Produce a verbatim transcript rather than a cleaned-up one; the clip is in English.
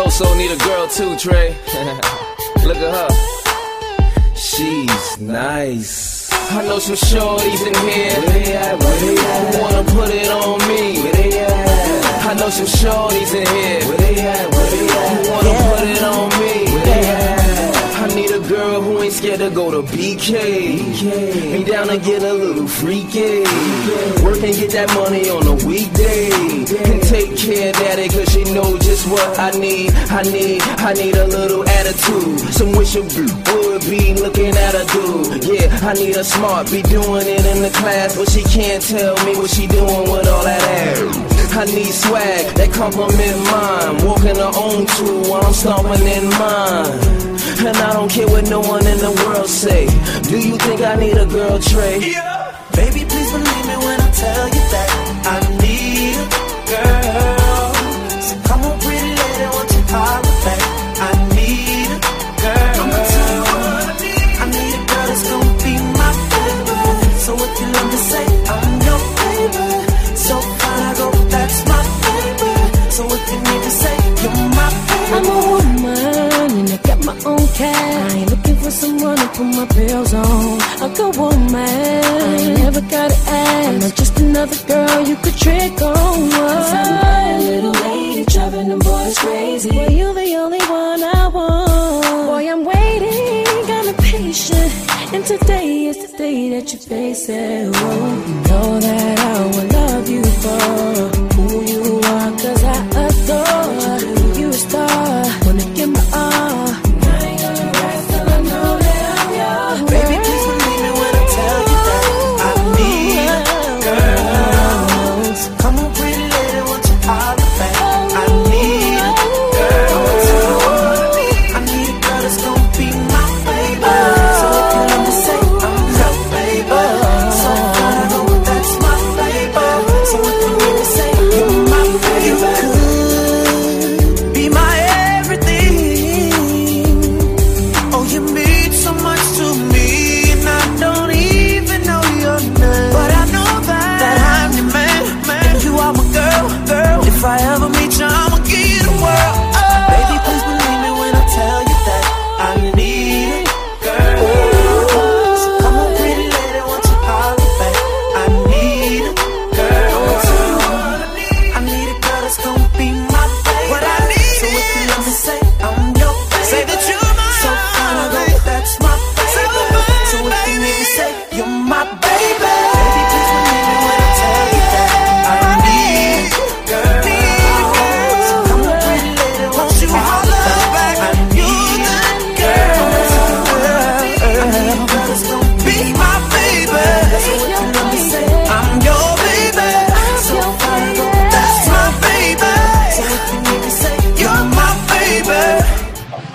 also need a girl too, Trey. Look at her. She's nice. I know some shorties in here. Where they at? Where they at? Who wanna put it on me? Where they at? I know some shorties in here. Where they at? Where they at? Who wanna yeah. put it on me? Where they at? I need a girl who ain't scared to go to B K. B K. Ain't down to get a little freaky. Work and get that money on a weekday. And take care of daddy cause she know just what I need. I need, I need a little attitude. Some wish a would be looking at a dude. Yeah, I need a smart, be doing it in the class, but she can't tell me what she doing with all that ass. I need swag that compliment mine. Walking her own tool while I'm stomping in mine. And I don't care what no one in the world say. Do you think I need a girl, Trey? Yeah. Baby, please believe me when I tell you that I need a girl. So come on, pretty lady, won't you holler back? I need a girl. I'm gonna tell you what I need. I need a girl that's gonna be my favorite. So if you love me, say I'm your favorite. So fine, I go, that's my favorite. So if you need to say you're my favorite. I'm a woman and I got my own cash. I ain't looking for someone to put my bills on. A good woman, I ain't never gotta ask. I'm not just another girl you could trick on. Cause I'm a bad little lady driving them boys crazy. Boy, you the only one I want. Boy, I'm waiting, I'm impatient. And today is the day that you face it. Oh, you know that I will